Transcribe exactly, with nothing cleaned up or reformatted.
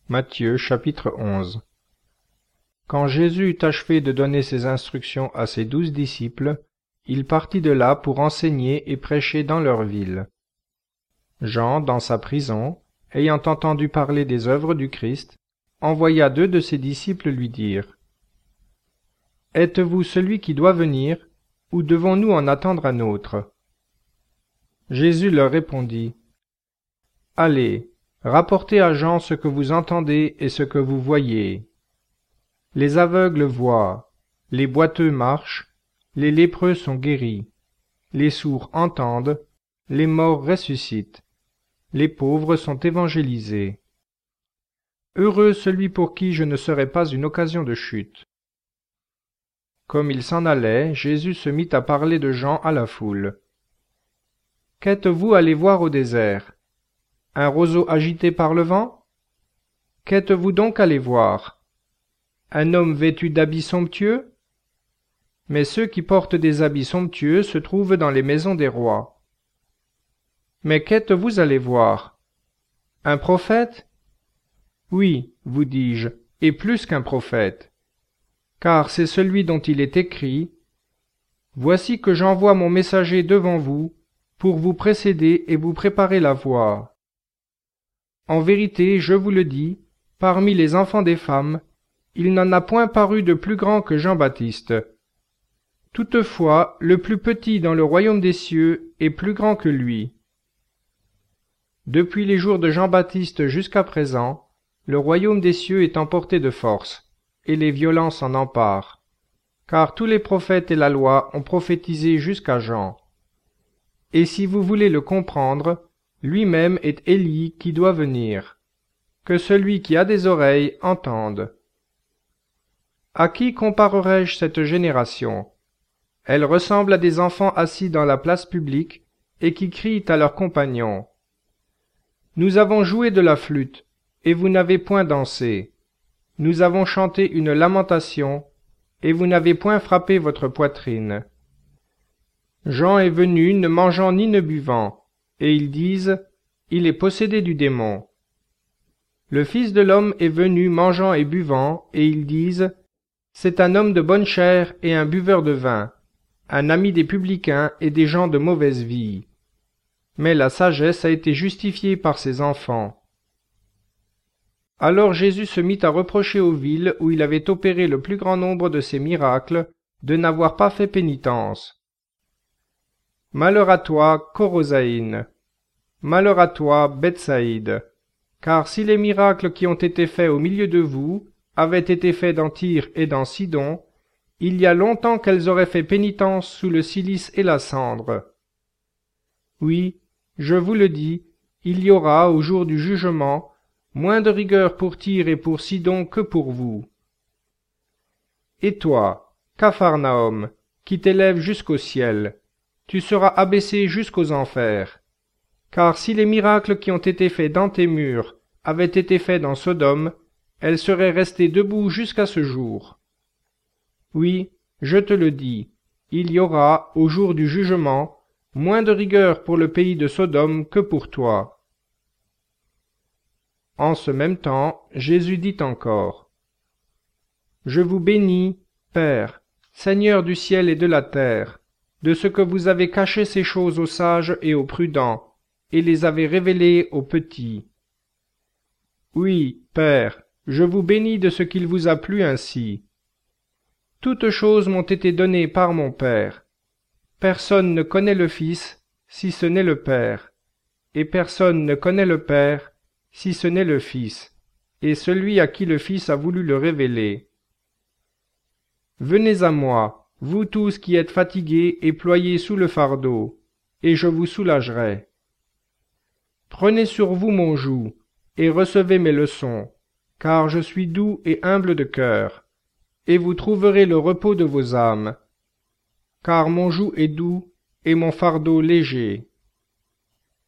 Matthieu chapitre onze. Quand Jésus eut achevé de donner ses instructions à ses douze disciples, il partit de là pour enseigner et prêcher dans leur ville. Jean, dans sa prison, ayant entendu parler des œuvres du Christ, envoya deux de ses disciples lui dire : « Êtes-vous celui qui doit venir, ou devons-nous en attendre un autre ?» Jésus leur répondit : « Allez, rapportez à Jean ce que vous entendez et ce que vous voyez. Les aveugles voient, les boiteux marchent, les lépreux sont guéris, les sourds entendent, les morts ressuscitent, les pauvres sont évangélisés. Heureux celui pour qui je ne serai pas une occasion de chute. » Comme il s'en allait, Jésus se mit à parler de Jean à la foule. « Qu'êtes-vous allé voir au désert? Un roseau agité par le vent? Qu'êtes-vous donc allé voir? Un homme vêtu d'habits somptueux? Mais ceux qui portent des habits somptueux se trouvent dans les maisons des rois. Mais qu'êtes-vous allé voir? Un prophète? Oui, vous dis-je, et plus qu'un prophète. Car c'est celui dont il est écrit : « Voici que j'envoie mon messager devant vous, pour vous précéder et vous préparer la voie. » En vérité, je vous le dis, parmi les enfants des femmes, il n'en a point paru de plus grand que Jean-Baptiste. Toutefois, le plus petit dans le royaume des cieux est plus grand que lui. Depuis les jours de Jean-Baptiste jusqu'à présent, le royaume des cieux est emporté de force, et les violents s'en emparent. Car tous les prophètes et la loi ont prophétisé jusqu'à Jean. Et si vous voulez le comprendre, lui-même est Élie qui doit venir. Que celui qui a des oreilles entende. À qui comparerai-je cette génération? Elle ressemble à des enfants assis dans la place publique et qui crient à leurs compagnons : « Nous avons joué de la flûte, et vous n'avez point dansé. Nous avons chanté une lamentation, et vous n'avez point frappé votre poitrine. » Jean est venu ne mangeant ni ne buvant, et ils disent : « Il est possédé du démon. » Le Fils de l'homme est venu mangeant et buvant, et ils disent : « C'est un homme de bonne chair et un buveur de vin, un ami des publicains et des gens de mauvaise vie. » Mais la sagesse a été justifiée par ses enfants. Alors Jésus se mit à reprocher aux villes où il avait opéré le plus grand nombre de ses miracles de n'avoir pas fait pénitence. « Malheur à toi, Corosaïne! Malheur à toi, Bethsaïde! Car si les miracles qui ont été faits au milieu de vous avaient été faits dans Tyr et dans Sidon, il y a longtemps qu'elles auraient fait pénitence sous le cilice et la cendre. Oui, je vous le dis, il y aura, au jour du jugement, moins de rigueur pour Tyr et pour Sidon que pour vous. Et toi, Capharnaüm, qui t'élèves jusqu'au ciel, tu seras abaissé jusqu'aux enfers. Car si les miracles qui ont été faits dans tes murs avaient été faits dans Sodome, elles seraient restées debout jusqu'à ce jour. Oui, je te le dis, il y aura, au jour du jugement, moins de rigueur pour le pays de Sodome que pour toi. » En ce même temps, Jésus dit encore : « Je vous bénis, Père, Seigneur du ciel et de la terre, de ce que vous avez caché ces choses aux sages et aux prudents, et les avez révélées aux petits. Oui, Père, je vous bénis de ce qu'il vous a plu ainsi. Toutes choses m'ont été données par mon Père. Personne ne connaît le Fils, si ce n'est le Père, et personne ne connaît le Père, si ce n'est le Fils, et celui à qui le Fils a voulu le révéler. Venez à moi, vous tous qui êtes fatigués et ployés sous le fardeau, et je vous soulagerai. Prenez sur vous mon joug, et recevez mes leçons, car je suis doux et humble de cœur, et vous trouverez le repos de vos âmes. Car mon joug est doux et mon fardeau léger. »